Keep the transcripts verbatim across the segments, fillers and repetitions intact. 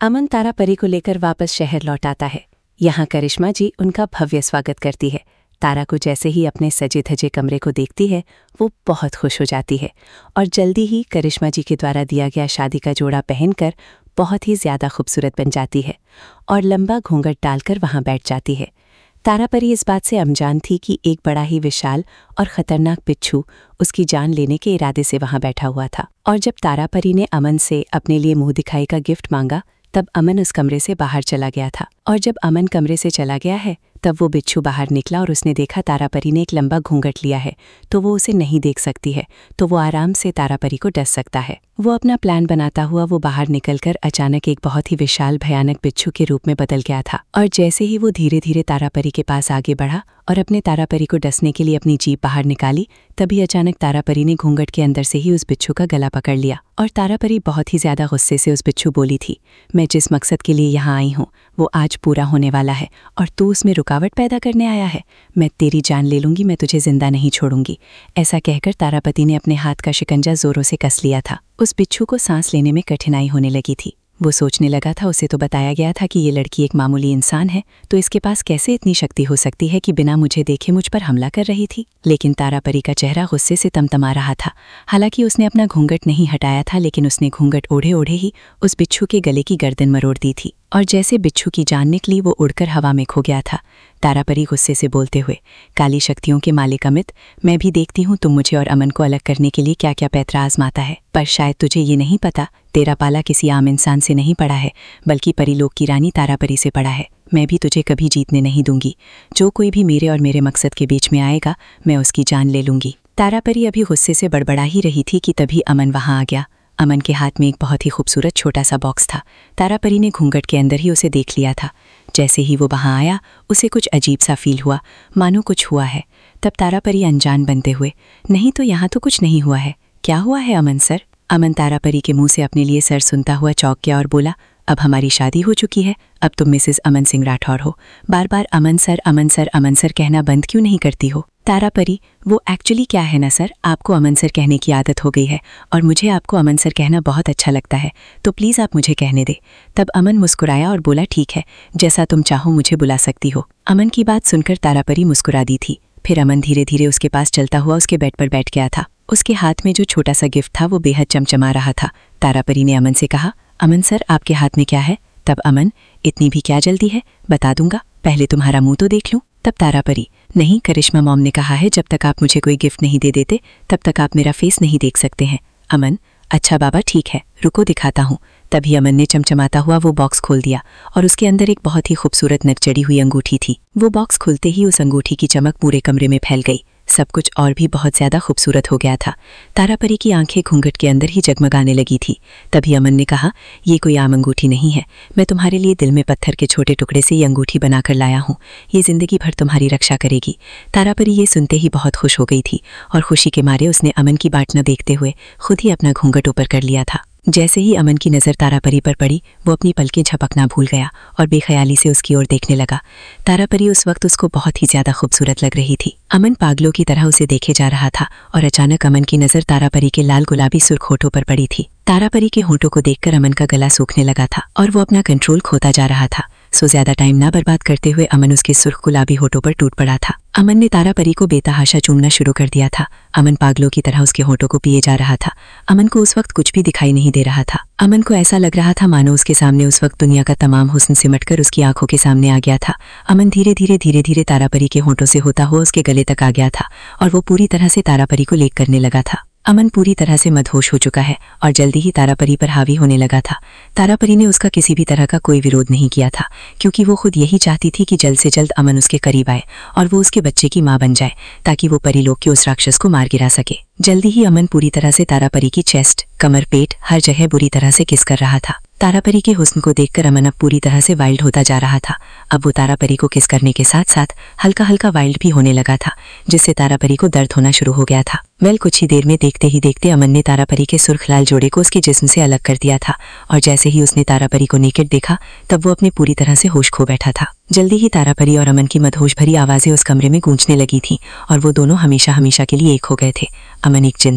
अमन तारा परी को लेकर वापस शहर लौट आता है। यहाँ करिश्मा जी उनका भव्य स्वागत करती है। तारा को जैसे ही अपने सजे धजे कमरे को देखती है वो बहुत खुश हो जाती है और जल्दी ही करिश्मा जी के द्वारा दिया गया शादी का जोड़ा पहनकर बहुत ही ज़्यादा खूबसूरत बन जाती है और लंबा घूंघट डालकर वहाँ बैठ जाती है। तारा परी इस बात से अनजान थी कि एक बड़ा ही विशाल और ख़तरनाक बिच्छू उसकी जान लेने के इरादे से वहाँ बैठा हुआ था। और जब तारा परी ने अमन से अपने लिए मुंह दिखाई का गिफ्ट मांगा तब अमन उस कमरे से बाहर चला गया था। और जब अमन कमरे से चला गया है तब वो बिच्छू बाहर निकला और उसने देखा तारा परी ने एक लंबा घूंघट लिया है तो वो उसे नहीं देख सकती है, तो वो आराम से तारा परी को डस सकता है। वो अपना प्लान बनाता हुआ वो बाहर निकलकर अचानक एक बहुत ही विशाल भयानक बिच्छू के रूप में बदल गया था। और जैसे ही वो धीरे धीरे तारा परी के पास आगे बढ़ा और अपने तारा परी को डसने के लिए अपनी जीभ बाहर निकाली, तभी अचानक तारा परी ने घूंघट के अंदर से ही उस बिच्छू का गला पकड़ लिया। और तारा परी बहुत ही ज्यादा गुस्से से उस बिच्छू बोली थी, मैं जिस मकसद के लिए यहाँ आई हूँ वो आज पूरा होने वाला है और तू उसमें रुकावट पैदा करने आया है। मैं तेरी जान ले लूंगी, मैं तुझे जिंदा नहीं छोड़ूंगी। ऐसा कहकर तारापति ने अपने हाथ का शिकंजा जोरों से कस लिया था। उस बिच्छू को सांस लेने में कठिनाई होने लगी थी। वो सोचने लगा था, उसे तो बताया गया था कि ये लड़की एक मामूली इंसान है, तो इसके पास कैसे इतनी शक्ति हो सकती है कि बिना मुझे देखे मुझ पर हमला कर रही थी। लेकिन तारा परी का चेहरा गुस्से से तमतमा रहा था। हालांकि उसने अपना घूंघट नहीं हटाया था, लेकिन उसने घूंघट ओढ़े ओढ़े ही उस बिच्छू के गले की गर्दन मरोड़ दी थी और जैसे बिच्छू की जान निकली वो उड़कर हवा में खो गया था। तारा परी गुस्से से बोलते हुए, काली शक्तियों के मालिक अमित, मैं भी देखती हूँ तुम मुझे और अमन को अलग करने के लिए क्या क्या पैतरा आजमाता है, पर शायद तुझे ये नहीं पता तेरा पाला किसी आम इंसान से नहीं पड़ा है बल्कि परीलोक की रानी तारा परी से पड़ा है। मैं भी तुझे कभी जीतने नहीं दूंगी। जो कोई भी मेरे और मेरे मकसद के बीच में आएगा मैं उसकी जान ले लूंगी। तारा परी अभी गुस्से से बड़बड़ा ही रही थी कि तभी अमन वहां आ गया। अमन के हाथ में एक बहुत ही खूबसूरत छोटा सा बॉक्स था। तारा परी ने घूंघट के अंदर ही उसे देख लिया था। जैसे ही वो वहां आया उसे कुछ अजीब सा फील हुआ, मानो कुछ हुआ है। तब तारा परी अनजान बनते हुए, नहीं तो यहाँ तो कुछ नहीं हुआ है। क्या हुआ है अमन सर? अमन तारा परी के मुंह से अपने लिए सर सुनता हुआ चौंक गया और बोला, अब हमारी शादी हो चुकी है, अब तुम मिसेस अमन सिंह राठौर हो। बार बार Aman sir Aman sir Aman sir कहना बंद क्यों नहीं करती हो? तारा परी, वो एक्चुअली क्या है ना सर, आपको अमन सर कहने की आदत हो गई है और मुझे आपको अमन सर कहना बहुत अच्छा लगता है, तो प्लीज़ आप मुझे कहने दे। तब अमन मुस्कुराया और बोला, ठीक है, जैसा तुम चाहो मुझे बुला सकती हो। अमन की बात सुनकर तारा परी मुस्कुरा दी थी। फिर अमन धीरे धीरे उसके पास चलता हुआ उसके बेड पर बैठ गया था। उसके हाथ में जो छोटा सा गिफ्ट था वो बेहद चमचमा रहा था। तारा परी ने अमन से कहा, अमन सर आपके हाथ में क्या है? तब अमन, इतनी भी क्या जल्दी है, बता दूंगा, पहले तुम्हारा मुंह तो देख लूं। तब तारा परी, नहीं, करिश्मा मॉम ने कहा है जब तक आप मुझे कोई गिफ्ट नहीं दे देते तब तक आप मेरा फेस नहीं देख सकते हैं। अमन, अच्छा बाबा ठीक है, रुको दिखाता हूँ। तभी अमन ने चमचमाता हुआ वो बॉक्स खोल दिया और उसके अंदर एक बहुत ही खूबसूरत नकचढ़ी हुई अंगूठी थी। वो बॉक्स खुलते ही उस अंगूठी की चमक पूरे कमरे में फैल गई। सब कुछ और भी बहुत ज्यादा खूबसूरत हो गया था। तारा परी की आंखें घूंघट के अंदर ही जगमगाने लगी थी। तभी अमन ने कहा, ये कोई आम अंगूठी नहीं है, मैं तुम्हारे लिए दिल में पत्थर के छोटे टुकड़े से ये अंगूठी बनाकर लाया हूँ, ये जिंदगी भर तुम्हारी रक्षा करेगी। तारा परी ये सुनते ही बहुत खुश हो गई थी और खुशी के मारे उसने अमन की बाट न देखते हुए खुद ही अपना घूंघट ऊपर कर लिया था। जैसे ही अमन की नज़र तारा परी पर पड़ी वो अपनी पलकें झपकना भूल गया और बेख्याली से उसकी ओर देखने लगा। तारा परी उस वक्त उसको बहुत ही ज्यादा खूबसूरत लग रही थी। अमन पागलों की तरह उसे देखे जा रहा था और अचानक अमन की नज़र तारा परी के लाल गुलाबी सुर्ख होठों पर पड़ी थी। तारा परी के होठों को देखकर अमन का गला सूखने लगा था और वो अपना कंट्रोल खोता जा रहा था। सो ज्यादा टाइम ना बर्बाद करते हुए अमन उसके सुर्ख गुलाबी होठों पर टूट पड़ा था। अमन ने तारा परी को बेतहाशा चूमना शुरू कर दिया था। अमन पागलों की तरह उसके होठों को पिए जा रहा था। अमन को उस वक्त कुछ भी दिखाई नहीं दे रहा था। अमन को ऐसा लग रहा था मानो उसके सामने उस वक्त दुनिया का तमाम हुस्न सिमटकर उसकी आंखों के सामने आ गया था। अमन धीरे धीरे धीरे धीरे तारा परी के होठों से होता हुआ उसके गले तक आ गया था और वो पूरी तरह से तारा परी को लेक करने लगा था। अमन पूरी तरह से मदहोश हो चुका है और जल्दी ही तारा परी पर हावी होने लगा था। तारा परी ने उसका किसी भी तरह का कोई विरोध नहीं किया था, क्योंकि वो खुद यही चाहती थी कि जल्द से जल्द अमन उसके करीब आए और वो उसके बच्चे की माँ बन जाए, ताकि वो परीलोक के उस राक्षस को मार गिरा सके। जल्दी ही अमन पूरी तरह से तारा परी की चेस्ट, कमर, पेट, हर जगह बुरी तरह से किस कर रहा था। तारा परी के हुस्न को देखकर अमन अब पूरी तरह से वाइल्ड होता जा रहा था। अब वो तारा परी को किस करने के साथ साथ हल्का हल्का वाइल्ड भी होने लगा था, जिससे तारा परी को दर्द होना शुरू हो गया था। वेल कुछ ही देर में देखते ही देखते अमन ने तारा परी के सुर्ख लाल जोड़े को उसके जिस्म से अलग कर दिया था और जैसे ही उसने तारा परी को नेकेड देखा तब वो अपने पूरी तरह से होश खो बैठा था। जल्दी ही तारा परी और अमन की मदहोश भरी आवाजें उस कमरे में गूंजने लगी थी और वो दोनों हमेशा हमेशा के लिए एक हो गए थे। अमन एक जिन था।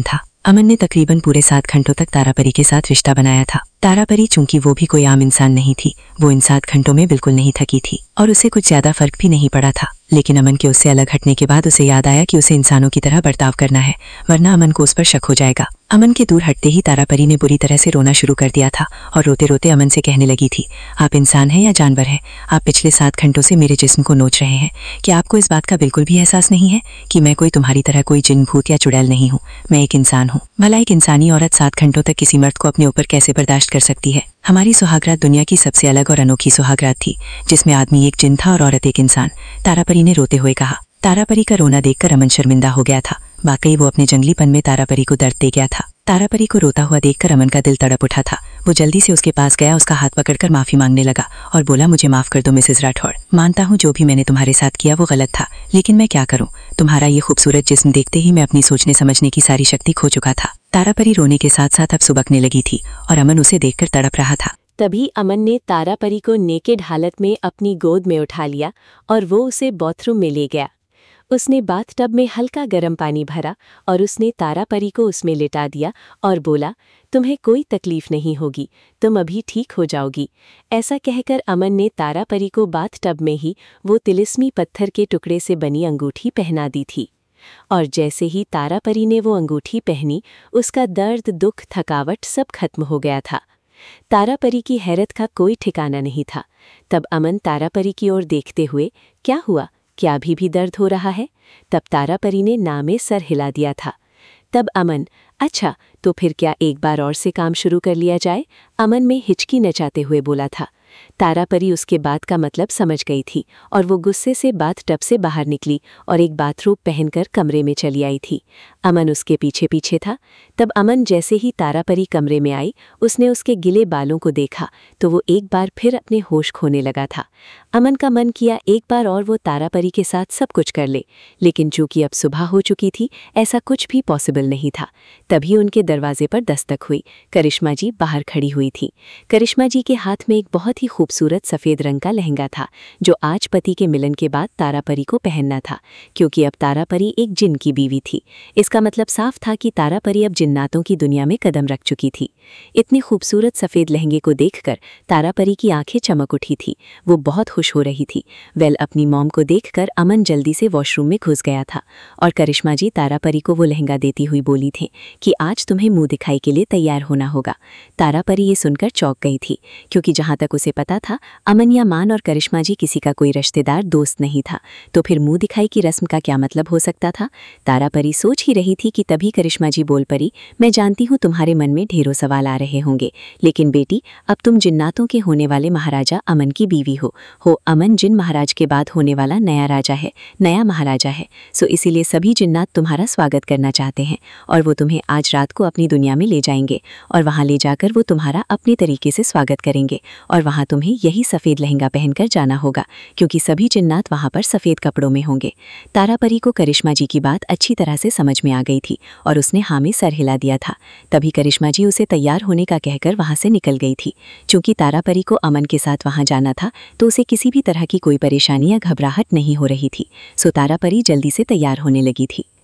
अमन ने तकरीबन पूरे सात घंटों तक तारापरी के साथ रिश्ता बनाया था। तारापरी चूंकि वो भी कोई आम इंसान नहीं थी, वो इन सात घंटों में बिल्कुल नहीं थकी थी और उसे कुछ ज्यादा फर्क भी नहीं पड़ा था। लेकिन अमन के उससे अलग हटने के बाद उसे याद आया कि उसे इंसानों की तरह बर्ताव करना है, वरना अमन को उस पर शक हो जाएगा। अमन के दूर हटते ही तारापरी ने बुरी तरह से रोना शुरू कर दिया था और रोते रोते अमन से कहने लगी थी, आप इंसान हैं या जानवर हैं? आप पिछले सात घंटों से मेरे जिस्म को नोच रहे हैं। क्या आपको इस बात का बिल्कुल भी एहसास नहीं है कि मैं कोई तुम्हारी तरह कोई जिन भूत या चुड़ैल नहीं हूँ? मैं एक इंसान हूँ। भला एक इंसानी औरत सात घंटों तक किसी मर्द को अपने ऊपर कैसे बर्दाश्त कर सकती है? हमारी सुहागरात दुनिया की सबसे अलग और अनोखी सुहागरात थी, जिसमें आदमी एक जिन था और औरत एक इंसान, तारापरी ने रोते हुए कहा। तारापरी का रोना देखकर अमन शर्मिंदा हो गया था। वाकई वो अपने जंगलीपन में तारापरी को दर्द दे गया था। तारापरी को रोता हुआ देखकर अमन का दिल तड़प उठा था। वो जल्दी से उसके पास गया, उसका हाथ पकड़कर माफी मांगने लगा और बोला, मुझे माफ कर दो मिसेस राठौड़। मानता हूँ जो भी मैंने तुम्हारे साथ किया वो गलत था, लेकिन मैं क्या करूँ? तुम्हारा ये खूबसूरत जिस्म देखते ही मैं अपनी सोचने समझने की सारी शक्ति खो चुका था। तारापरी रोने के साथ साथ अब सुबकने लगी थी और अमन उसे देखकर तड़प रहा था। तभी अमन ने तारापरी को नेकेड हालत में अपनी गोद में उठा लिया और वो उसे बाथरूम में ले गया। उसने बाथटब में हल्का गर्म पानी भरा और उसने तारापरी को उसमें लिटा दिया और बोला, तुम्हें कोई तकलीफ नहीं होगी, तुम अभी ठीक हो जाओगी। ऐसा कहकर अमन ने तारापरी को बाथटब में ही वो तिलिस्मी पत्थर के टुकड़े से बनी अंगूठी पहना दी थी। और जैसे ही तारापरी ने वो अंगूठी पहनी, उसका दर्द, दुख, थकावट सब खत्म हो गया था। तारापरी की हैरत का कोई ठिकाना नहीं था। तब अमन तारापरी की ओर देखते हुए, क्या हुआ, क्या अभी भी दर्द हो रहा है? तब तारापरी ने ना में सर हिला दिया था। तब अमन, अच्छा तो फिर क्या एक बार और से काम शुरू कर लिया जाए? अमन में हिचकी नचाते हुए बोला था। तारापरी उसके बात का मतलब समझ गई थी और वो गुस्से से बाथटब से बाहर निकली और एक बाथरोब पहनकर कमरे में चली आई थी। अमन उसके पीछे पीछे था। तब अमन जैसे ही तारापरी कमरे में आई, उसने उसके गिले बालों को देखा तो वो एक बार फिर अपने होश खोने लगा था। अमन का मन किया एक बार और वो तारापरी के साथ सब कुछ कर ले, लेकिन चूंकि अब सुबह हो चुकी थी, ऐसा कुछ भी पॉसिबल नहीं था। तभी उनके दरवाजे पर दस्तक हुई। करिश्मा जी बाहर खड़ी हुई थी। करिश्मा जी के हाथ में एक बहुत ही खूबसूरत सफ़ेद रंग का लहंगा था, जो आज पति के मिलन के बाद तारापरी को पहनना था, क्योंकि अब तारापरी एक जिन की बीवी थी। इसका मतलब साफ था कि तारापरी अब जिन्नातों की दुनिया में कदम रख चुकी थी। इतनी खूबसूरत सफ़ेद लहंगे को देखकर तारापरी की आंखें चमक उठी थी। वो बहुत खुश हो रही थी। वेल, अपनी मॉम को देखकर अमन जल्दी से वॉशरूम में घुस गया था और करिश्मा जी तारापरी को वो लहंगा देती हुई बोली थी कि आज तुम्हें मुंह दिखाई के लिए तैयार होना होगा। तारापरी ये सुनकर चौंक गई थी, क्योंकि जहाँ तक उसे पता था, अमन या मान और करिश्मा जी किसी का कोई रिश्तेदार दोस्त नहीं था। तो फिर मुंह दिखाई की रस्म का क्या मतलब हो सकता था? तारापरी सोच ही रही थी कि तभी करिश्मा जी बोल पड़ी, मैं जानती हूँ तुम्हारे मन में ढेरों सवाल आ रहे होंगे, लेकिन बेटी अब तुम जिन्नातों के होने वाले महाराजा अमन की बीवी हो हो अमन जिन महाराज के बाद होने वाला नया राजा है, नया महाराजा है। सो इसीलिए सभी जिन्नात तुम्हारा स्वागत करना चाहते हैं और वो तुम्हें आज रात को अपनी दुनिया में ले जाएंगे और वहाँ ले जाकर वो तुम्हारा अपने तरीके से स्वागत करेंगे और वहाँ तुम्हें यही सफ़ेद लहंगा पहनकर जाना होगा, क्योंकि सभी जिन्नात वहाँ पर सफ़ेद कपड़ों में होंगे। तारापरी को करिश्मा जी की बात अच्छी तरह से समझ में आ गई थी और उसने हाँ में सर हिला दिया था। तभी करिश्मा जी उसे तैयार होने का कहकर वहाँ से निकल गई थी। चूंकि तारापरी को अमन के साथ वहाँ जाना था, तो उसे किसी भी तरह की कोई परेशानी या घबराहट नहीं हो रही थी। सो तारापरी जल्दी से तैयार होने लगी थी।